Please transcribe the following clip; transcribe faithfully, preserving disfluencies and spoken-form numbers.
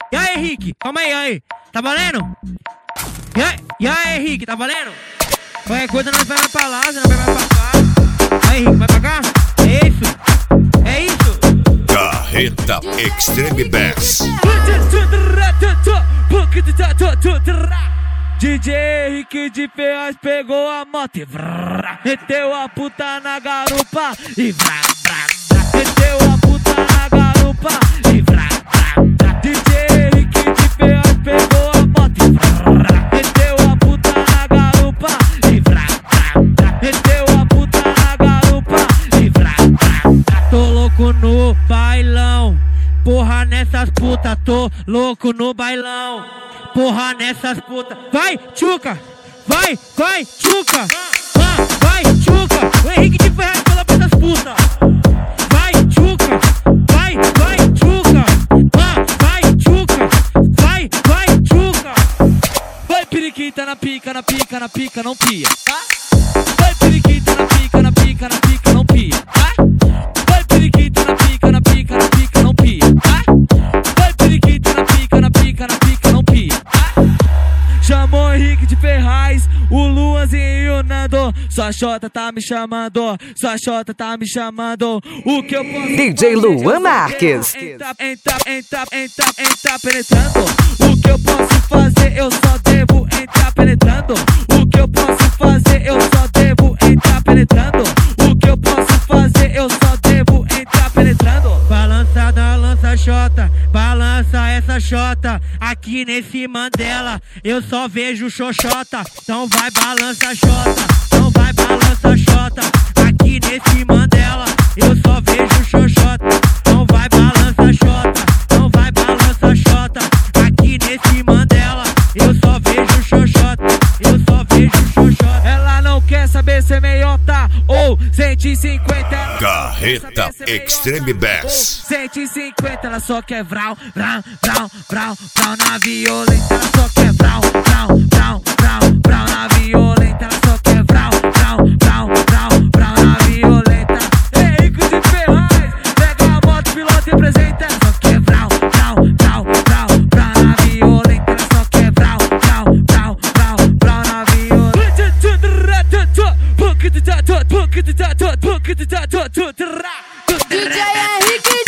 E aí, Henrique? Calma aí, aí. Tá valendo? E aí, e aí, Henrique? Tá valendo? Qualquer coisa nós vai mais pra lá, você não vai mais pra cá. Aí, Henrique, vai pra cá? É isso? É isso? Carreta Extreme Bass. D J Henrique de Ferraz pegou a moto e vrrr, meteu a puta na garupa e vrá, vrá, vrá, meteu a puta na garupa e vrá, vrá, vrá. D J Henrique de Ferraz pegou a moto e vrrr, meteu a puta na garupa e vrá, vrá, vrá, meteu a puta na garupa e vrá, vrá, vrá. Tô louco no bailão, porra nessas putas, tô louco no bailão. Porra nessas putas. Vai, tchuca! Vai, vai, tchuca! Ah, vai, tchuca! O Henrique de Ferraz pela pra essas putas. Vai, tchuca! Vai, vai, tchuca! Ah, vai, tchuca! Vai, vai, tchuca! Vai, periquita na pica, na pica, na pica, não pia. Vai, periquita na pica, na pica, na pica, não pia. Vai, periquita na pica, na pica, na pica, não pia. Vai, periquita na pica, na pica, na pica, não pia. Chamou o Henrique de Ferraz, o Luanzinho e o Nando. Sua xota tá me chamando, sua xota tá me chamando. O que eu posso D J Luan Marques. Entra, entra, entra, entra, entra penetrando. O que eu posso fazer, eu só devo entrar penetrando. O que eu posso fazer, eu só devo entrar penetrando. O que eu posso fazer, eu só devo entrar penetrando. Balança da lança xota, balança essa xota. Aqui nesse Mandela eu só vejo xoxota. Então vai balança xota, então vai balança xota. Aqui nesse Mandela eu só vejo xoxota. Então vai balança xota, então vai balança xota. Aqui nesse Mandela eu só vejo xoxota, eu só vejo xoxota. Ela não quer saber se é meiota ou cento e cinquenta. Carreta Extreme Bass. cento e cinquenta, ela só quer vrau, vrau, vrau, vrau, vrau na violenta. Ela só quer vrau, vrau, vrau, vrau, vrau na violenta. Ela só quer vrau, vrau, vrau, vrau, vrau na violenta. Henrique de Ferraz, pega a moto, piloto e apresenta. Ela só quer vrau, vrau, vrau, vrau, vrau na violenta. Ela só quer vrau, vrau, vrau, vrau, vrau na violenta. D J Henrique